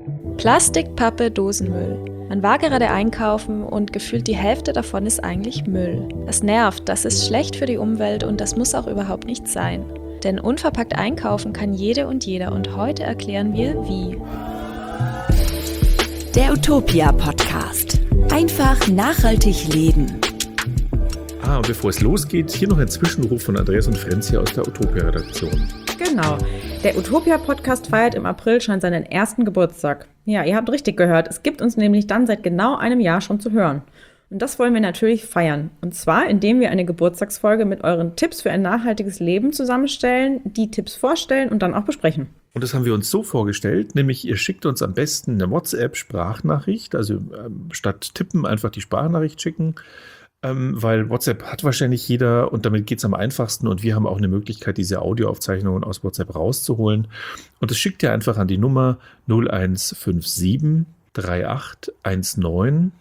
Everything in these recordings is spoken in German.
Plastik, Pappe, Dosenmüll. Man war gerade einkaufen und gefühlt die Hälfte davon ist eigentlich Müll. Das nervt, das ist schlecht für die Umwelt und das muss auch überhaupt nicht sein. Denn unverpackt einkaufen kann jede und jeder und heute erklären wir, wie. Der Utopia-Podcast. Einfach nachhaltig leben. Und bevor es losgeht, hier noch ein Zwischenruf von Andreas und Frenz hier aus der Utopia-Redaktion. Genau. Der Utopia-Podcast feiert im April schon seinen ersten Geburtstag. Ja, ihr habt richtig gehört. Es gibt uns nämlich dann seit genau einem Jahr schon zu hören. Und das wollen wir natürlich feiern. Und zwar, indem wir eine Geburtstagsfolge mit euren Tipps für ein nachhaltiges Leben zusammenstellen, die Tipps vorstellen und dann auch besprechen. Und das haben wir uns so vorgestellt, nämlich ihr schickt uns am besten eine WhatsApp-Sprachnachricht, also statt tippen einfach die Sprachnachricht schicken, weil WhatsApp hat wahrscheinlich jeder und damit geht es am einfachsten und wir haben auch eine Möglichkeit, diese Audioaufzeichnungen aus WhatsApp rauszuholen. Und das schickt ihr einfach an die Nummer 0157 3819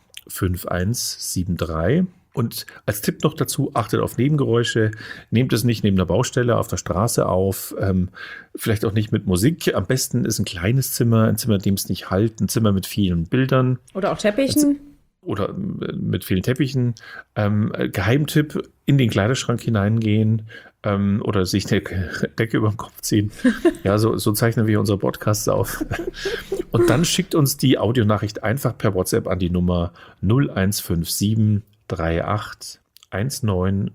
5173. Und als Tipp noch dazu, achtet auf Nebengeräusche, nehmt es nicht neben der Baustelle auf der Straße auf, vielleicht auch nicht mit Musik. Am besten ist ein kleines Zimmer, ein Zimmer, in dem es nicht hallt, ein Zimmer mit vielen Bildern. Oder auch Teppichen. Oder mit vielen Teppichen. Geheimtipp, in den Kleiderschrank hineingehen oder sich eine Decke über den Kopf ziehen. Ja, so zeichnen wir unsere Podcasts auf. Und dann schickt uns die Audionachricht einfach per WhatsApp an die Nummer 0157 38 19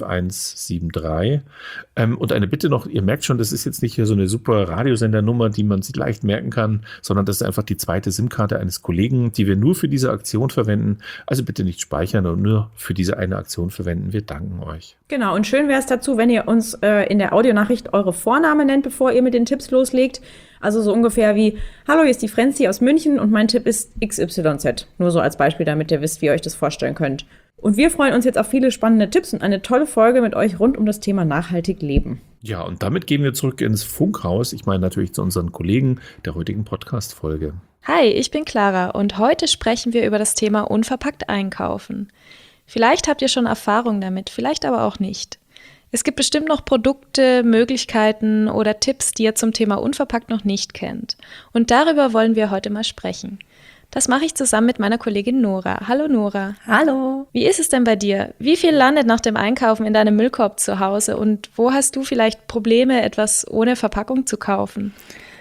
5173. Und eine Bitte noch, ihr merkt schon, das ist jetzt nicht hier so eine super Radiosendernummer, die man sich leicht merken kann, sondern das ist einfach die zweite SIM-Karte eines Kollegen, die wir nur für diese Aktion verwenden. Also bitte nicht speichern und nur für diese eine Aktion verwenden. Wir danken euch. Genau, und schön wäre es dazu, wenn ihr uns in der Audionachricht eure Vornamen nennt, bevor ihr mit den Tipps loslegt. Also so ungefähr wie, hallo, hier ist die Frenzi aus München und mein Tipp ist XYZ. Nur so als Beispiel, damit ihr wisst, wie ihr euch das vorstellen könnt. Und wir freuen uns jetzt auf viele spannende Tipps und eine tolle Folge mit euch rund um das Thema nachhaltig leben. Ja, und damit gehen wir zurück ins Funkhaus. Ich meine natürlich zu unseren Kollegen der heutigen Podcast-Folge. Hi, ich bin Clara und heute sprechen wir über das Thema unverpackt einkaufen. Vielleicht habt ihr schon Erfahrung damit, vielleicht aber auch nicht. Es gibt bestimmt noch Produkte, Möglichkeiten oder Tipps, die ihr zum Thema unverpackt noch nicht kennt. Und darüber wollen wir heute mal sprechen. Das mache ich zusammen mit meiner Kollegin Nora. Hallo Nora. Hallo. Wie ist es denn bei dir? Wie viel landet nach dem Einkaufen in deinem Müllkorb zu Hause und wo hast du vielleicht Probleme, etwas ohne Verpackung zu kaufen?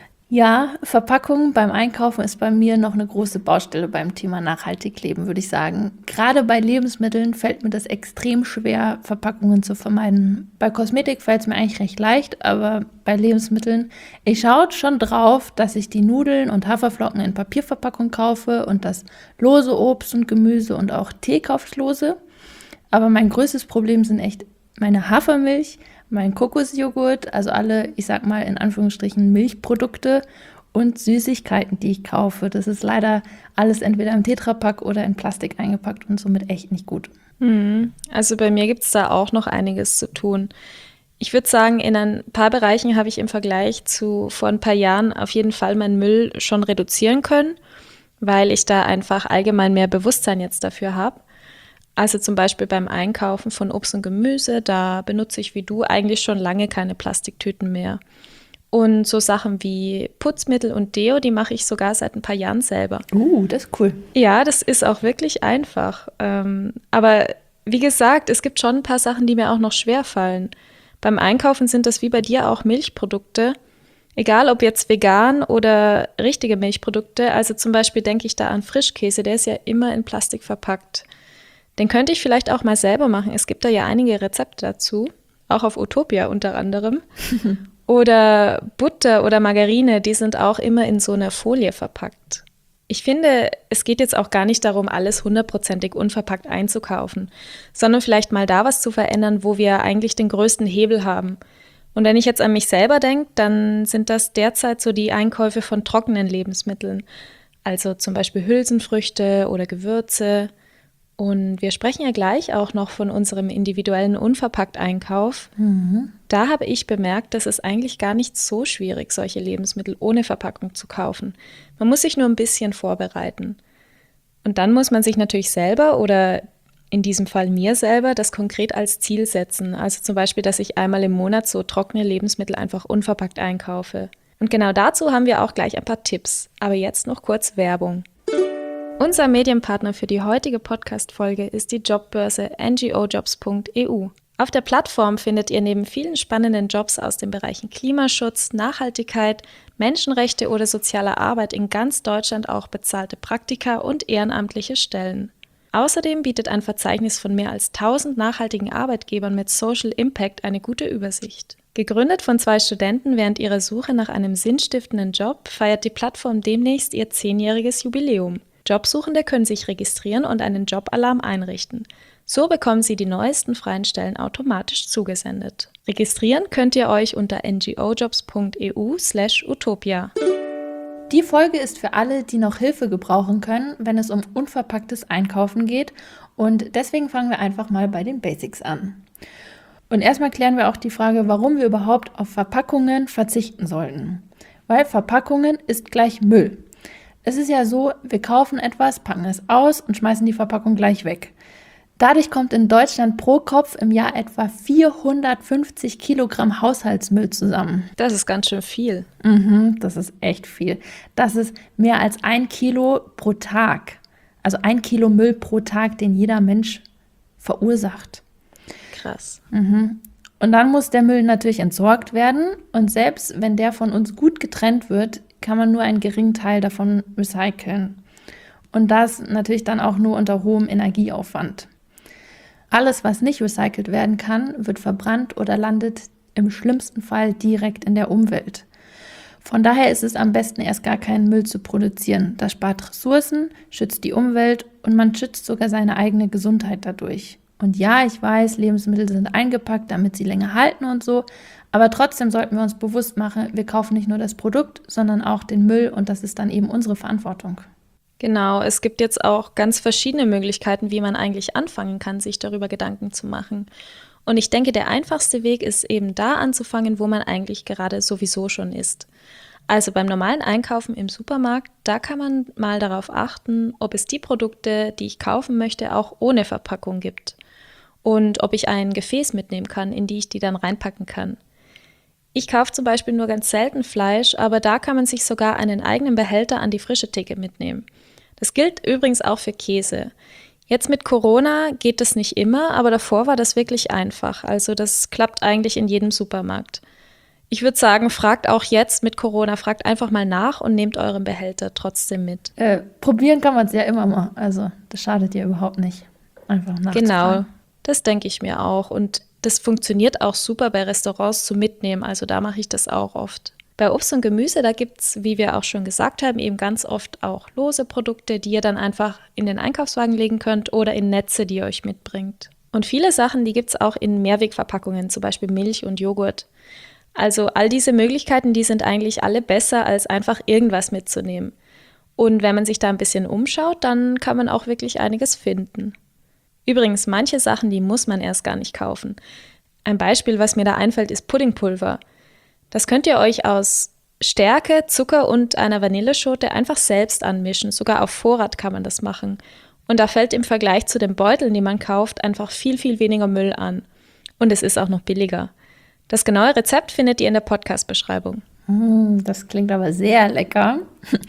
Ja, Verpackung beim Einkaufen ist bei mir noch eine große Baustelle beim Thema nachhaltig leben, würde ich sagen. Gerade bei Lebensmitteln fällt mir das extrem schwer, Verpackungen zu vermeiden. Bei Kosmetik fällt es mir eigentlich recht leicht, aber bei Lebensmitteln, ich schaue schon drauf, dass ich die Nudeln und Haferflocken in Papierverpackung kaufe und das lose Obst und Gemüse und auch Tee kaufe ich lose. Aber mein größtes Problem sind echt meine Hafermilch, mein Kokosjoghurt, also alle, ich sag mal in Anführungsstrichen Milchprodukte und Süßigkeiten, die ich kaufe. Das ist leider alles entweder im Tetrapack oder in Plastik eingepackt und somit echt nicht gut. Also bei mir gibt es da auch noch einiges zu tun. Ich würde sagen, in ein paar Bereichen habe ich im Vergleich zu vor ein paar Jahren auf jeden Fall meinen Müll schon reduzieren können, weil ich da einfach allgemein mehr Bewusstsein jetzt dafür habe. Also zum Beispiel beim Einkaufen von Obst und Gemüse, da benutze ich wie du eigentlich schon lange keine Plastiktüten mehr. Und so Sachen wie Putzmittel und Deo, die mache ich sogar seit ein paar Jahren selber. Das ist cool. Ja, das ist auch wirklich einfach. Aber wie gesagt, es gibt schon ein paar Sachen, die mir auch noch schwer fallen. Beim Einkaufen sind das wie bei dir auch Milchprodukte. Egal, ob jetzt vegan oder richtige Milchprodukte. Also zum Beispiel denke ich da an Frischkäse, der ist ja immer in Plastik verpackt. Den könnte ich vielleicht auch mal selber machen. Es gibt da ja einige Rezepte dazu, auch auf Utopia unter anderem. Oder Butter oder Margarine, die sind auch immer in so einer Folie verpackt. Ich finde, es geht jetzt auch gar nicht darum, alles 100%ig unverpackt einzukaufen, sondern vielleicht mal da was zu verändern, wo wir eigentlich den größten Hebel haben. Und wenn ich jetzt an mich selber denke, dann sind das derzeit so die Einkäufe von trockenen Lebensmitteln. Also zum Beispiel Hülsenfrüchte oder Gewürze. Und wir sprechen ja gleich auch noch von unserem individuellen Unverpackt-Einkauf. Da habe ich bemerkt, dass es eigentlich gar nicht so schwierig, solche Lebensmittel ohne Verpackung zu kaufen. Man muss sich nur ein bisschen vorbereiten. Und dann muss man sich natürlich selber oder in diesem Fall mir selber das konkret als Ziel setzen. Also zum Beispiel, dass ich einmal im Monat so trockene Lebensmittel einfach unverpackt einkaufe. Und genau dazu haben wir auch gleich ein paar Tipps. Aber jetzt noch kurz Werbung. Unser Medienpartner für die heutige Podcast-Folge ist die Jobbörse ngojobs.eu. Auf der Plattform findet ihr neben vielen spannenden Jobs aus den Bereichen Klimaschutz, Nachhaltigkeit, Menschenrechte oder sozialer Arbeit in ganz Deutschland auch bezahlte Praktika und ehrenamtliche Stellen. Außerdem bietet ein Verzeichnis von mehr als 1000 nachhaltigen Arbeitgebern mit Social Impact eine gute Übersicht. Gegründet von 2 Studenten während ihrer Suche nach einem sinnstiftenden Job, feiert die Plattform demnächst ihr 10-jähriges Jubiläum. Jobsuchende können sich registrieren und einen Jobalarm einrichten. So bekommen sie die neuesten freien Stellen automatisch zugesendet. Registrieren könnt ihr euch unter ngojobs.eu/utopia. Die Folge ist für alle, die noch Hilfe gebrauchen können, wenn es um unverpacktes Einkaufen geht. Und deswegen fangen wir einfach mal bei den Basics an. Und erstmal klären wir auch die Frage, warum wir überhaupt auf Verpackungen verzichten sollten. Weil Verpackungen ist gleich Müll. Es ist ja so, wir kaufen etwas, packen es aus und schmeißen die Verpackung gleich weg. Dadurch kommt in Deutschland pro Kopf im Jahr etwa 450 Kilogramm Haushaltsmüll zusammen. Das ist ganz schön viel. Das ist echt viel. Das ist mehr als 1 Kilo pro Tag. Also 1 Kilo Müll pro Tag, den jeder Mensch verursacht. Krass. Und dann muss der Müll natürlich entsorgt werden. Und selbst wenn der von uns gut getrennt wird, kann man nur einen geringen Teil davon recyceln. Und das natürlich dann auch nur unter hohem Energieaufwand. Alles, was nicht recycelt werden kann, wird verbrannt oder landet im schlimmsten Fall direkt in der Umwelt. Von daher ist es am besten, erst gar keinen Müll zu produzieren. Das spart Ressourcen, schützt die Umwelt und man schützt sogar seine eigene Gesundheit dadurch. Und ja, ich weiß, Lebensmittel sind eingepackt, damit sie länger halten und so, aber trotzdem sollten wir uns bewusst machen, wir kaufen nicht nur das Produkt, sondern auch den Müll und das ist dann eben unsere Verantwortung. Genau, es gibt jetzt auch ganz verschiedene Möglichkeiten, wie man eigentlich anfangen kann, sich darüber Gedanken zu machen. Und ich denke, der einfachste Weg ist eben da anzufangen, wo man eigentlich gerade sowieso schon ist. Also beim normalen Einkaufen im Supermarkt, da kann man mal darauf achten, ob es die Produkte, die ich kaufen möchte, auch ohne Verpackung gibt. Und ob ich ein Gefäß mitnehmen kann, in die ich die dann reinpacken kann. Ich kaufe zum Beispiel nur ganz selten Fleisch, aber da kann man sich sogar einen eigenen Behälter an die frische Theke mitnehmen. Das gilt übrigens auch für Käse. Jetzt mit Corona geht das nicht immer, aber davor war das wirklich einfach. Also das klappt eigentlich in jedem Supermarkt. Ich würde sagen, fragt auch jetzt mit Corona, fragt einfach mal nach und nehmt euren Behälter trotzdem mit. Probieren kann man es ja immer mal, also das schadet ja überhaupt nicht. Einfach nachzufragen. Genau, das denke ich mir auch und das funktioniert auch super bei Restaurants zum Mitnehmen, also da mache ich das auch oft. Bei Obst und Gemüse, da gibt es, wie wir auch schon gesagt haben, eben ganz oft auch lose Produkte, die ihr dann einfach in den Einkaufswagen legen könnt oder in Netze, die ihr euch mitbringt. Und viele Sachen, die gibt es auch in Mehrwegverpackungen, zum Beispiel Milch und Joghurt. Also all diese Möglichkeiten, die sind eigentlich alle besser, als einfach irgendwas mitzunehmen. Und wenn man sich da ein bisschen umschaut, dann kann man auch wirklich einiges finden. Übrigens, manche Sachen, die muss man erst gar nicht kaufen. Ein Beispiel, was mir da einfällt, ist Puddingpulver. Das könnt ihr euch aus Stärke, Zucker und einer Vanilleschote einfach selbst anmischen. Sogar auf Vorrat kann man das machen. Und da fällt im Vergleich zu den Beuteln, die man kauft, einfach viel, viel weniger Müll an. Und es ist auch noch billiger. Das genaue Rezept findet ihr in der Podcast-Beschreibung. Das klingt aber sehr lecker.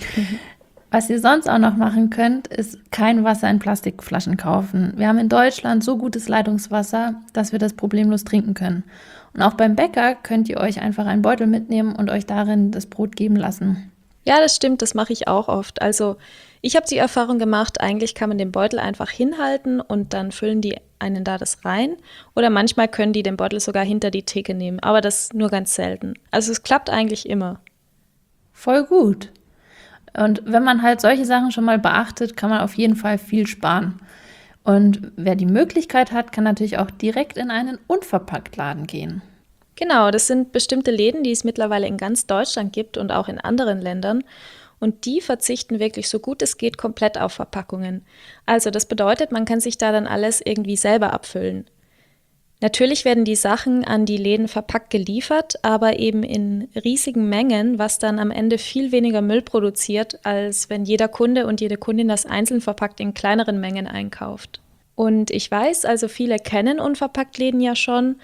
Was ihr sonst auch noch machen könnt, ist kein Wasser in Plastikflaschen kaufen. Wir haben in Deutschland so gutes Leitungswasser, dass wir das problemlos trinken können. Und auch beim Bäcker könnt ihr euch einfach einen Beutel mitnehmen und euch darin das Brot geben lassen. Ja, das stimmt, das mache ich auch oft. Also ich habe die Erfahrung gemacht, eigentlich kann man den Beutel einfach hinhalten und dann füllen die einen da das rein. Oder manchmal können die den Beutel sogar hinter die Theke nehmen, aber das nur ganz selten. Also es klappt eigentlich immer. Voll gut. Und wenn man halt solche Sachen schon mal beachtet, kann man auf jeden Fall viel sparen. Und wer die Möglichkeit hat, kann natürlich auch direkt in einen Unverpacktladen gehen. Genau, das sind bestimmte Läden, die es mittlerweile in ganz Deutschland gibt und auch in anderen Ländern. Und die verzichten wirklich so gut es geht komplett auf Verpackungen. Also das bedeutet, man kann sich da dann alles irgendwie selber abfüllen. Natürlich werden die Sachen an die Läden verpackt geliefert, aber eben in riesigen Mengen, was dann am Ende viel weniger Müll produziert, als wenn jeder Kunde und jede Kundin das einzeln verpackt in kleineren Mengen einkauft. Und ich weiß, also viele kennen Unverpacktläden ja schon,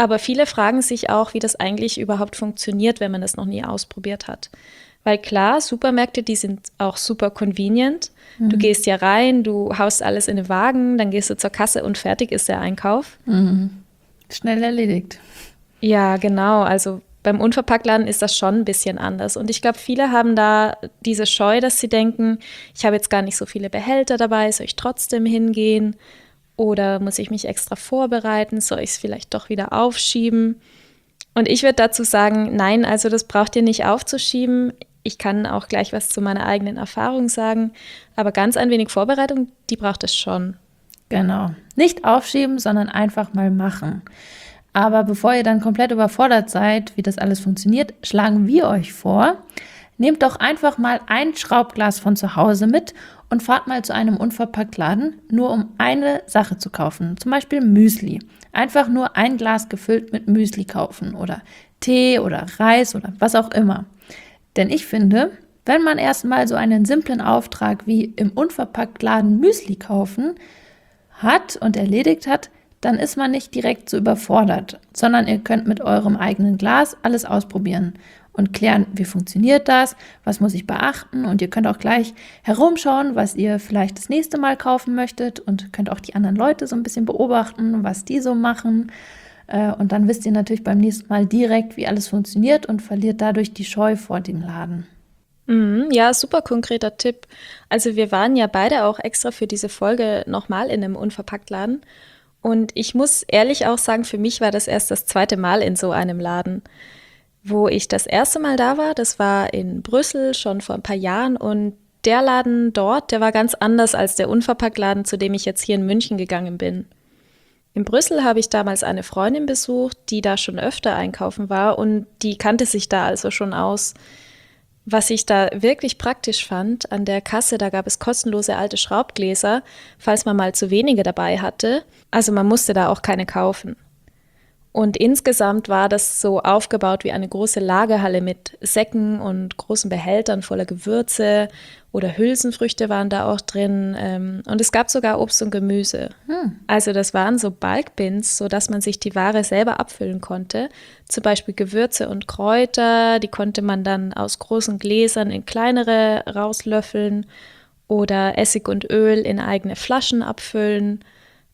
Aber viele fragen sich auch, wie das eigentlich überhaupt funktioniert, wenn man das noch nie ausprobiert hat. Weil klar, Supermärkte, die sind auch super convenient. Du gehst ja rein, du haust alles in den Wagen, dann gehst du zur Kasse und fertig ist der Einkauf. Schnell erledigt. Ja, genau. Also beim Unverpacktladen ist das schon ein bisschen anders. Und ich glaube, viele haben da diese Scheu, dass sie denken, ich habe jetzt gar nicht so viele Behälter dabei, soll ich trotzdem hingehen? Oder muss ich mich extra vorbereiten? Soll ich es vielleicht doch wieder aufschieben? Und ich würde dazu sagen, nein, also das braucht ihr nicht aufzuschieben. Ich kann auch gleich was zu meiner eigenen Erfahrung sagen. Aber ganz ein wenig Vorbereitung, die braucht es schon. Genau. Nicht aufschieben, sondern einfach mal machen. Aber bevor ihr dann komplett überfordert seid, wie das alles funktioniert, schlagen wir euch vor, nehmt doch einfach mal ein Schraubglas von zu Hause mit und fahrt mal zu einem Unverpacktladen, nur um eine Sache zu kaufen, zum Beispiel Müsli. Einfach nur ein Glas gefüllt mit Müsli kaufen oder Tee oder Reis oder was auch immer. Denn ich finde, wenn man erstmal so einen simplen Auftrag wie im Unverpacktladen Müsli kaufen hat und erledigt hat, dann ist man nicht direkt so überfordert, sondern ihr könnt mit eurem eigenen Glas alles ausprobieren und klären, wie funktioniert das, was muss ich beachten, und ihr könnt auch gleich herumschauen, was ihr vielleicht das nächste Mal kaufen möchtet, und könnt auch die anderen Leute so ein bisschen beobachten, was die so machen, und dann wisst ihr natürlich beim nächsten Mal direkt, wie alles funktioniert und verliert dadurch die Scheu vor dem Laden. Ja, super konkreter Tipp. Also wir waren ja beide auch extra für diese Folge nochmal in einem Unverpacktladen. Und ich muss ehrlich auch sagen, für mich war das erst das zweite Mal in so einem Laden. Wo ich das erste Mal da war, das war in Brüssel schon vor ein paar Jahren. Und der Laden dort, der war ganz anders als der Unverpacktladen, zu dem ich jetzt hier in München gegangen bin. In Brüssel habe ich damals eine Freundin besucht, die da schon öfter einkaufen war, und die kannte sich da also schon aus. Was ich da wirklich praktisch fand, an der Kasse, da gab es kostenlose alte Schraubgläser, falls man mal zu wenige dabei hatte. Also man musste da auch keine kaufen. Und insgesamt war das so aufgebaut wie eine große Lagerhalle mit Säcken und großen Behältern voller Gewürze oder Hülsenfrüchte waren da auch drin. Und es gab sogar Obst und Gemüse. Also das waren so Bulkbins, sodass man sich die Ware selber abfüllen konnte. Zum Beispiel Gewürze und Kräuter, die konnte man dann aus großen Gläsern in kleinere rauslöffeln oder Essig und Öl in eigene Flaschen abfüllen.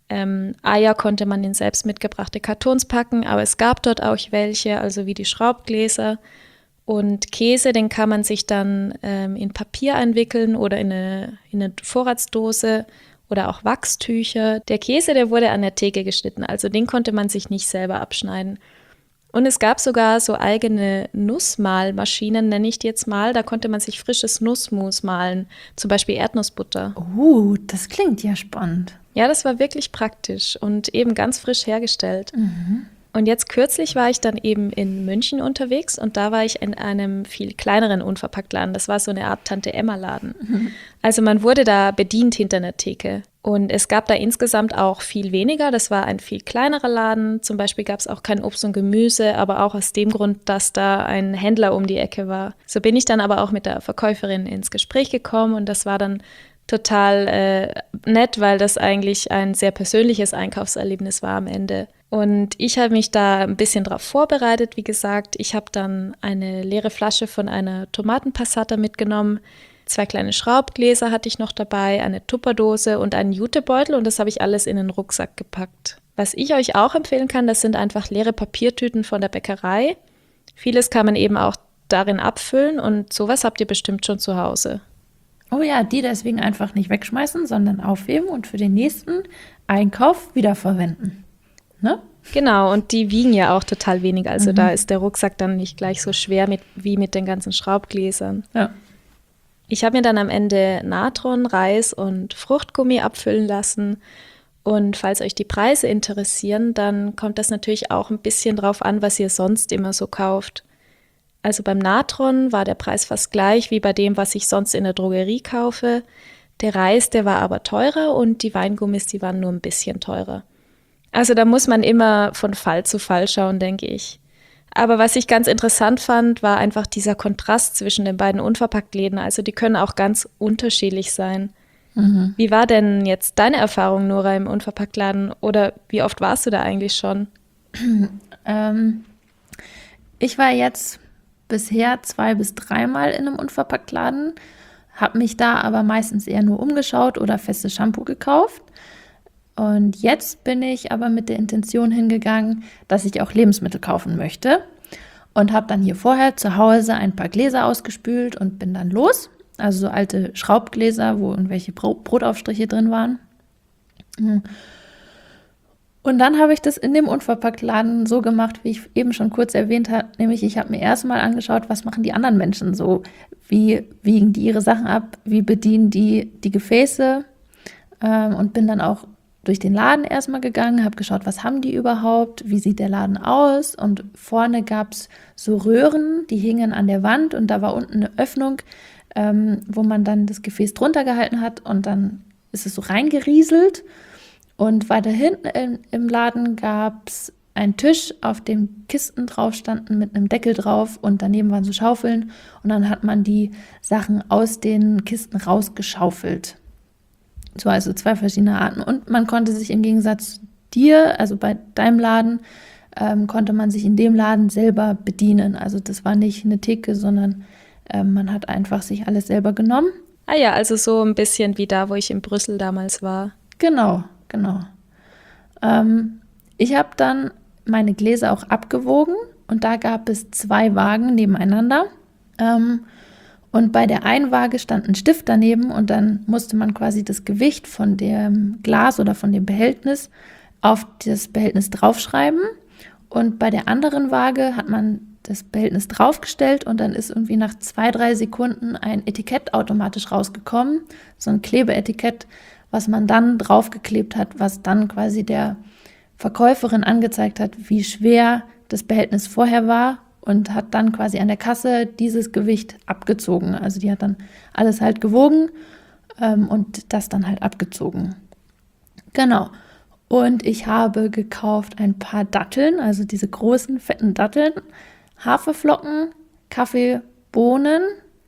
Eier konnte man in selbst mitgebrachte Kartons packen, aber es gab dort auch welche, also wie die Schraubgläser. Und Käse, den kann man sich dann in Papier einwickeln oder in eine Vorratsdose oder auch Wachstücher. Der Käse, der wurde an der Theke geschnitten, also den konnte man sich nicht selber abschneiden. Und es gab sogar so eigene Nussmahlmaschinen, nenne ich die jetzt mal. Da konnte man sich frisches Nussmus mahlen, zum Beispiel Erdnussbutter. Das klingt ja spannend. Ja, das war wirklich praktisch und eben ganz frisch hergestellt. Und jetzt kürzlich war ich dann eben in München unterwegs und da war ich in einem viel kleineren Unverpacktladen. Das war so eine Art Tante-Emma-Laden. Also man wurde da bedient hinter einer Theke. Und es gab da insgesamt auch viel weniger. Das war ein viel kleinerer Laden. Zum Beispiel gab es auch kein Obst und Gemüse, aber auch aus dem Grund, dass da ein Händler um die Ecke war. So bin ich dann aber auch mit der Verkäuferin ins Gespräch gekommen und das war dann total nett, weil das eigentlich ein sehr persönliches Einkaufserlebnis war am Ende. Und ich habe mich da ein bisschen drauf vorbereitet. Wie gesagt, ich habe dann eine leere Flasche von einer Tomatenpassata mitgenommen. 2 kleine Schraubgläser hatte ich noch dabei, eine Tupperdose und einen Jutebeutel und das habe ich alles in den Rucksack gepackt. Was ich euch auch empfehlen kann, das sind einfach leere Papiertüten von der Bäckerei. Vieles kann man eben auch darin abfüllen und sowas habt ihr bestimmt schon zu Hause. Oh ja, die deswegen einfach nicht wegschmeißen, sondern aufheben und für den nächsten Einkauf wiederverwenden. Ne? Genau, und die wiegen ja auch total wenig. Also da ist der Rucksack dann nicht gleich so schwer wie mit den ganzen Schraubgläsern. Ja. Ich habe mir dann am Ende Natron, Reis und Fruchtgummi abfüllen lassen. Und falls euch die Preise interessieren, dann kommt das natürlich auch ein bisschen drauf an, was ihr sonst immer so kauft. Also beim Natron war der Preis fast gleich wie bei dem, was ich sonst in der Drogerie kaufe. Der Reis, der war aber teurer und die Weingummis, die waren nur ein bisschen teurer. Also da muss man immer von Fall zu Fall schauen, denke ich. Aber was ich ganz interessant fand, war einfach dieser Kontrast zwischen den beiden Unverpacktläden. Also die können auch ganz unterschiedlich sein. Wie war denn jetzt deine Erfahrung, Nora, im Unverpacktladen? Oder wie oft warst du da eigentlich schon? Ich war jetzt bisher 2 bis 3 Mal in einem Unverpacktladen, habe mich da aber meistens eher nur umgeschaut oder festes Shampoo gekauft. Und jetzt bin ich aber mit der Intention hingegangen, dass ich auch Lebensmittel kaufen möchte und habe dann hier vorher zu Hause ein paar Gläser ausgespült und bin dann los. Also so alte Schraubgläser, wo irgendwelche Brotaufstriche drin waren. Und dann habe ich das in dem Unverpacktladen so gemacht, wie ich eben schon kurz erwähnt habe, nämlich ich habe mir erstmal angeschaut, was machen die anderen Menschen so, wie wiegen die ihre Sachen ab, wie bedienen die Gefäße, und bin dann auch durch den Laden erstmal gegangen, habe geschaut, was haben die überhaupt, wie sieht der Laden aus, und vorne gab es so Röhren, die hingen an der Wand und da war unten eine Öffnung, wo man dann das Gefäß drunter gehalten hat und dann ist es so reingerieselt. Und weiter hinten im Laden gab es einen Tisch, auf dem Kisten drauf standen mit einem Deckel drauf und daneben waren so Schaufeln und dann hat man die Sachen aus den Kisten rausgeschaufelt. So, also 2 verschiedene Arten. Und man konnte sich im Gegensatz zu dir, also bei deinem Laden, konnte man sich in dem Laden selber bedienen. Also das war nicht eine Theke, sondern man hat einfach sich alles selber genommen. Ah ja, also so ein bisschen wie da, wo ich in Brüssel damals war. Genau. Ich habe dann meine Gläser auch abgewogen und da gab es 2 Waagen nebeneinander. Und bei der einen Waage stand ein Stift daneben und dann musste man quasi das Gewicht von dem Glas oder von dem Behältnis auf das Behältnis draufschreiben. Und bei der anderen Waage hat man das Behältnis draufgestellt und dann ist irgendwie nach 2-3 Sekunden ein Etikett automatisch rausgekommen, so ein Klebeetikett, was man dann draufgeklebt hat, was dann quasi der Verkäuferin angezeigt hat, wie schwer das Behältnis vorher war und hat dann quasi an der Kasse dieses Gewicht abgezogen. Also die hat dann alles halt gewogen und das dann halt abgezogen. Genau. Und ich habe gekauft ein paar Datteln, also diese großen, fetten Datteln, Haferflocken, Kaffee, Bohnen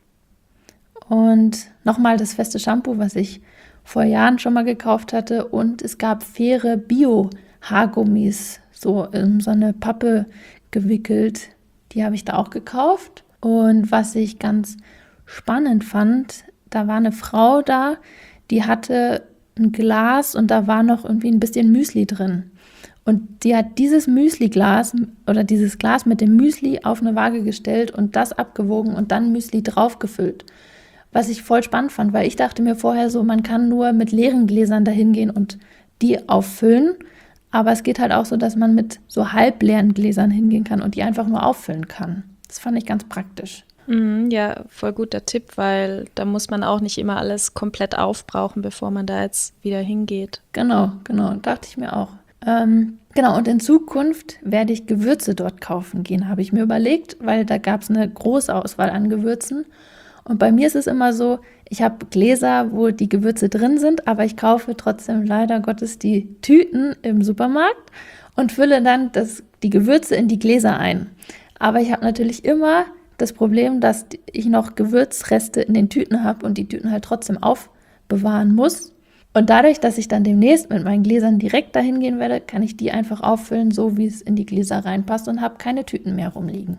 und nochmal das feste Shampoo, was ich vor Jahren schon mal gekauft hatte. Und es gab faire Bio-Haargummis, so in so eine Pappe gewickelt. Die habe ich da auch gekauft. Und was ich ganz spannend fand, da war eine Frau da, die hatte ein Glas und da war noch irgendwie ein bisschen Müsli drin. Und die hat dieses Müsli-Glas oder dieses Glas mit dem Müsli auf eine Waage gestellt und das abgewogen und dann Müsli draufgefüllt. Was ich voll spannend fand, weil ich dachte mir vorher so, man kann nur mit leeren Gläsern dahin gehen und die auffüllen. Aber es geht halt auch so, dass man mit so halbleeren Gläsern hingehen kann und die einfach nur auffüllen kann. Das fand ich ganz praktisch. Ja, voll guter Tipp, weil da muss man auch nicht immer alles komplett aufbrauchen, bevor man da jetzt wieder hingeht. Genau, dachte ich mir auch. Genau, und in Zukunft werde ich Gewürze dort kaufen gehen, habe ich mir überlegt, weil da gab es eine große Auswahl an Gewürzen. Und bei mir ist es immer so, ich habe Gläser, wo die Gewürze drin sind, aber ich kaufe trotzdem leider Gottes die Tüten im Supermarkt und fülle dann die Gewürze in die Gläser ein. Aber ich habe natürlich immer das Problem, dass ich noch Gewürzreste in den Tüten habe und die Tüten halt trotzdem aufbewahren muss. Und dadurch, dass ich dann demnächst mit meinen Gläsern direkt dahin gehen werde, kann ich die einfach auffüllen, so wie es in die Gläser reinpasst und habe keine Tüten mehr rumliegen.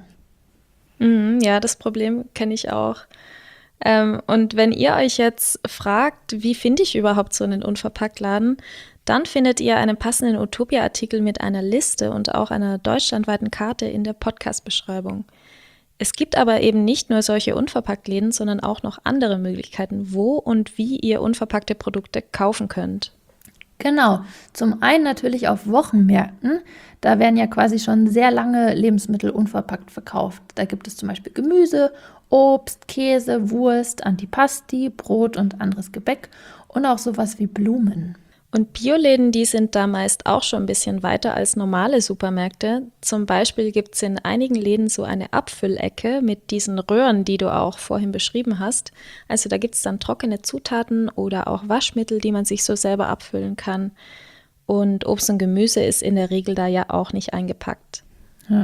Ja, das Problem kenne ich auch. Und wenn ihr euch jetzt fragt, wie finde ich überhaupt so einen Unverpacktladen, dann findet ihr einen passenden Utopia-Artikel mit einer Liste und auch einer deutschlandweiten Karte in der Podcast-Beschreibung. Es gibt aber eben nicht nur solche Unverpacktläden, sondern auch noch andere Möglichkeiten, wo und wie ihr unverpackte Produkte kaufen könnt. Genau, zum einen natürlich auf Wochenmärkten, da werden ja quasi schon sehr lange Lebensmittel unverpackt verkauft. Da gibt es zum Beispiel Gemüse, Obst, Käse, Wurst, Antipasti, Brot und anderes Gebäck und auch sowas wie Blumen. Und Bioläden, die sind da meist auch schon ein bisschen weiter als normale Supermärkte. Zum Beispiel gibt es in einigen Läden so eine Abfüllecke mit diesen Röhren, die du auch vorhin beschrieben hast. Also da gibt es dann trockene Zutaten oder auch Waschmittel, die man sich so selber abfüllen kann. Und Obst und Gemüse ist in der Regel da ja auch nicht eingepackt. Ja.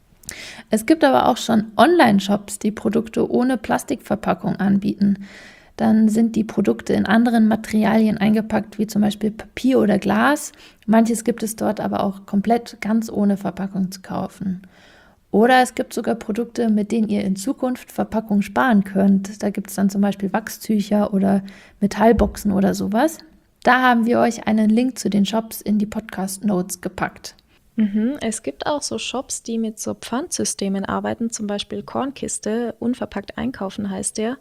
Es gibt aber auch schon Online-Shops, die Produkte ohne Plastikverpackung anbieten. dann sind die Produkte in anderen Materialien eingepackt, wie zum Beispiel Papier oder Glas. Manches gibt es dort aber auch komplett ganz ohne Verpackung zu kaufen. Oder es gibt sogar Produkte, mit denen ihr in Zukunft Verpackung sparen könnt. Da gibt es dann zum Beispiel Wachstücher oder Metallboxen oder sowas. Da haben wir euch einen Link zu den Shops in die Podcast-Notes gepackt. Es gibt auch so Shops, die mit so Pfandsystemen arbeiten, zum Beispiel Kornkiste, unverpackt einkaufen heißt der.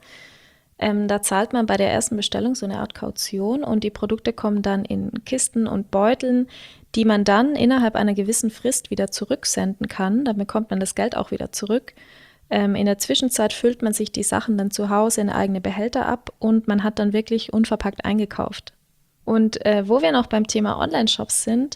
Da zahlt man bei der ersten Bestellung so eine Art Kaution und die Produkte kommen dann in Kisten und Beuteln, die man dann innerhalb einer gewissen Frist wieder zurücksenden kann. Dann bekommt man das Geld auch wieder zurück. In der Zwischenzeit füllt man sich die Sachen dann zu Hause in eigene Behälter ab und man hat dann wirklich unverpackt eingekauft. Und wo wir noch beim Thema Online-Shops sind,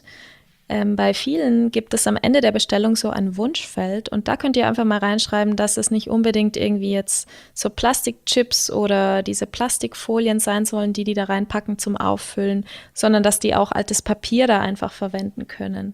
bei vielen gibt es am Ende der Bestellung so ein Wunschfeld und da könnt ihr einfach mal reinschreiben, dass es nicht unbedingt irgendwie jetzt so Plastikchips oder diese Plastikfolien sein sollen, die da reinpacken zum Auffüllen, sondern dass die auch altes Papier da einfach verwenden können.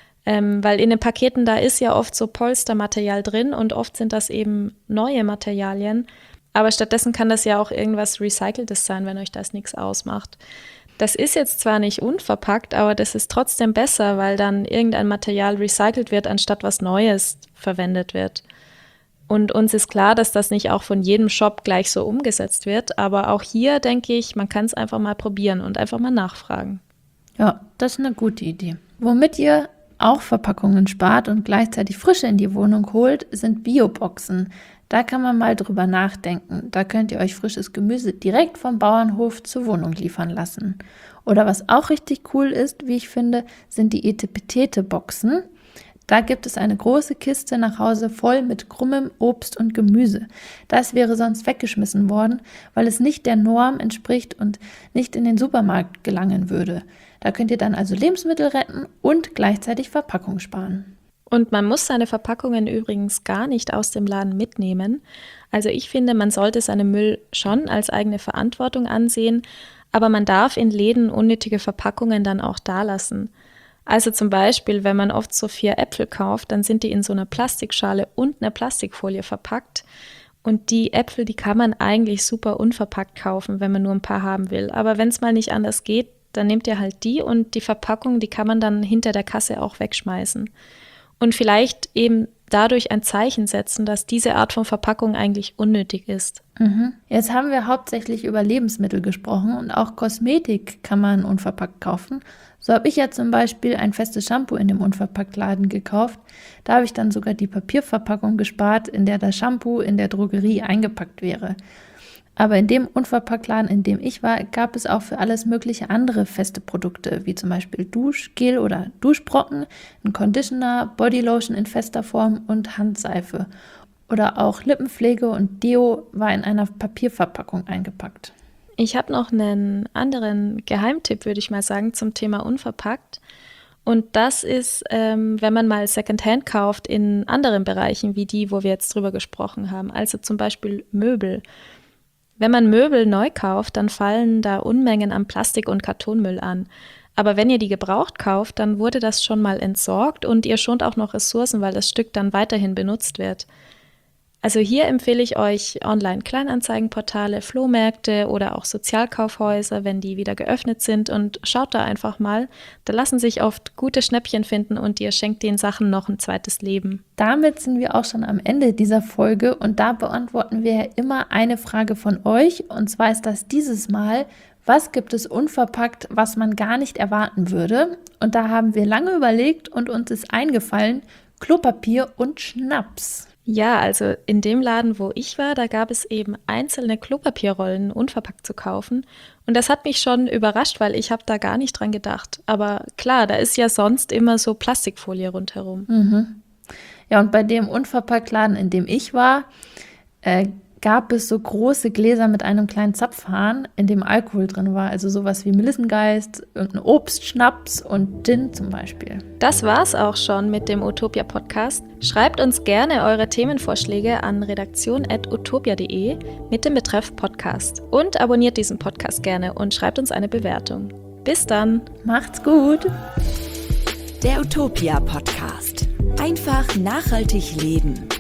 Weil in den Paketen, da ist ja oft so Polstermaterial drin und oft sind das eben neue Materialien, aber stattdessen kann das ja auch irgendwas Recyceltes sein, wenn euch das nichts ausmacht. Das ist jetzt zwar nicht unverpackt, aber das ist trotzdem besser, weil dann irgendein Material recycelt wird, anstatt was Neues verwendet wird. Und uns ist klar, dass das nicht auch von jedem Shop gleich so umgesetzt wird, aber auch hier denke ich, man kann es einfach mal probieren und einfach mal nachfragen. Ja, das ist eine gute Idee. Womit ihr auch Verpackungen spart und gleichzeitig Frische in die Wohnung holt, sind Bioboxen. Da kann man mal drüber nachdenken. Da könnt ihr euch frisches Gemüse direkt vom Bauernhof zur Wohnung liefern lassen. Oder was auch richtig cool ist, wie ich finde, sind die Etepetete-Boxen. Da gibt es eine große Kiste nach Hause voll mit krummem Obst und Gemüse. Das wäre sonst weggeschmissen worden, weil es nicht der Norm entspricht und nicht in den Supermarkt gelangen würde. Da könnt ihr dann also Lebensmittel retten und gleichzeitig Verpackung sparen. Und man muss seine Verpackungen übrigens gar nicht aus dem Laden mitnehmen. Also ich finde, man sollte seinen Müll schon als eigene Verantwortung ansehen, aber man darf in Läden unnötige Verpackungen dann auch dalassen. Also zum Beispiel, wenn man oft so 4 Äpfel kauft, dann sind die in so einer Plastikschale und einer Plastikfolie verpackt. Und die Äpfel, die kann man eigentlich super unverpackt kaufen, wenn man nur ein paar haben will. Aber wenn es mal nicht anders geht, dann nehmt ihr halt die und die Verpackung, die kann man dann hinter der Kasse auch wegschmeißen. Und vielleicht eben dadurch ein Zeichen setzen, dass diese Art von Verpackung eigentlich unnötig ist. Jetzt haben wir hauptsächlich über Lebensmittel gesprochen und auch Kosmetik kann man unverpackt kaufen. So habe ich ja zum Beispiel ein festes Shampoo in dem Unverpacktladen gekauft. Da habe ich dann sogar die Papierverpackung gespart, in der das Shampoo in der Drogerie eingepackt wäre. Aber in dem Unverpacktladen, in dem ich war, gab es auch für alles mögliche andere feste Produkte, wie zum Beispiel Duschgel oder Duschbrocken, ein Conditioner, Bodylotion in fester Form und Handseife. Oder auch Lippenpflege und Deo war in einer Papierverpackung eingepackt. Ich habe noch einen anderen Geheimtipp, würde ich mal sagen, zum Thema unverpackt. Und das ist, wenn man mal Secondhand kauft in anderen Bereichen, wie die, wo wir jetzt drüber gesprochen haben. Also zum Beispiel Möbel. Wenn man Möbel neu kauft, dann fallen da Unmengen an Plastik- und Kartonmüll an. Aber wenn ihr die gebraucht kauft, dann wurde das schon mal entsorgt und ihr schont auch noch Ressourcen, weil das Stück dann weiterhin benutzt wird. Also hier empfehle ich euch Online-Kleinanzeigenportale, Flohmärkte oder auch Sozialkaufhäuser, wenn die wieder geöffnet sind, und schaut da einfach mal. Da lassen sich oft gute Schnäppchen finden und ihr schenkt den Sachen noch ein zweites Leben. Damit sind wir auch schon am Ende dieser Folge und da beantworten wir ja immer eine Frage von euch, und zwar ist das dieses Mal: Was gibt es unverpackt, was man gar nicht erwarten würde? Und da haben wir lange überlegt und uns ist eingefallen: Klopapier und Schnaps. Ja, also in dem Laden, wo ich war, da gab es eben einzelne Klopapierrollen unverpackt zu kaufen. Und das hat mich schon überrascht, weil ich habe da gar nicht dran gedacht. Aber klar, da ist ja sonst immer so Plastikfolie rundherum. Ja, und bei dem Unverpacktladen, in dem ich war, gab es so große Gläser mit einem kleinen Zapfhahn, in dem Alkohol drin war. Also sowas wie Melissengeist, irgendein Obstschnaps und Gin zum Beispiel. Das war's auch schon mit dem Utopia-Podcast. Schreibt uns gerne eure Themenvorschläge an redaktion@utopia.de mit dem Betreff Podcast. Und abonniert diesen Podcast gerne und schreibt uns eine Bewertung. Bis dann! Macht's gut! Der Utopia Podcast. Einfach nachhaltig leben.